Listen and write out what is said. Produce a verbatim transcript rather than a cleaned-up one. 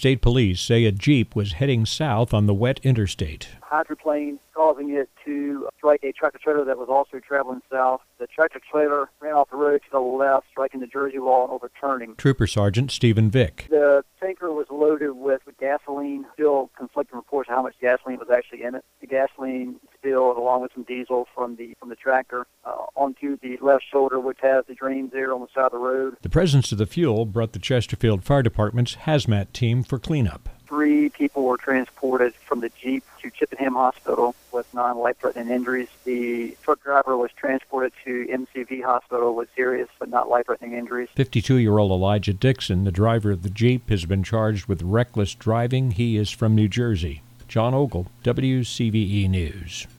State Police say a Jeep was heading south on the wet interstate. Hydroplane causing it to strike a tractor-trailer that was also traveling south. The tractor-trailer ran off the road to the left, striking the Jersey wall and overturning. Trooper Sergeant Stephen Vick. The tanker was loaded with gasoline, still conflicting reports of how much gasoline was actually in it. The gasoline spilled along with some diesel from the from the tractor uh, onto the left shoulder, which has the drains there on the side of the road. The presence of the fuel brought the Chesterfield Fire Department's hazmat team for cleanup. Three people were transported from the Jeep to Chippenham Hospital with non-life-threatening injuries. The truck driver was transported to M C V Hospital with serious but not life-threatening injuries. fifty-two-year-old Elijah Dixon, the driver of the Jeep, has been charged with reckless driving. He is from New Jersey. John Ogle, W C V E News.